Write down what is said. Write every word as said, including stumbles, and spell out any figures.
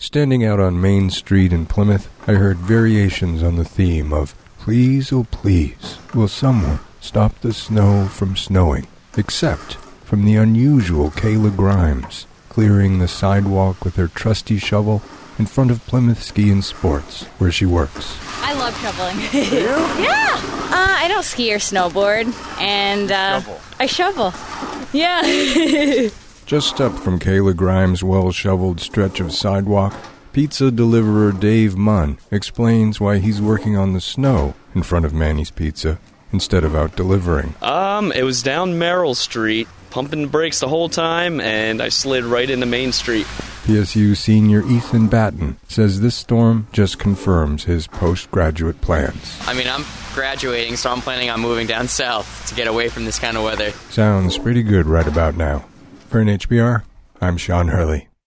Standing out on Main Street in Plymouth, I heard variations on the theme of "Please, oh please, will someone stop the snow from snowing?" Except from the unusual Kayla Grimes, clearing the sidewalk with her trusty shovel in front of Plymouth Ski and Sports, where she works. I love shoveling. Yeah! Uh, I don't ski or snowboard, and uh, shovel. I shovel. Yeah. Just up from Kayla Grimes' well-shoveled stretch of sidewalk, pizza deliverer Dave Munn explains why he's working on the snow in front of Manny's Pizza instead of out delivering. Um, it was down Merrill Street, pumping the brakes the whole time, and I slid right into Main Street. P S U senior Ethan Batten says this storm just confirms his postgraduate plans. I mean, I'm graduating, so I'm planning on moving down south to get away from this kind of weather. Sounds pretty good right about now. For N H B R, I'm Sean Hurley.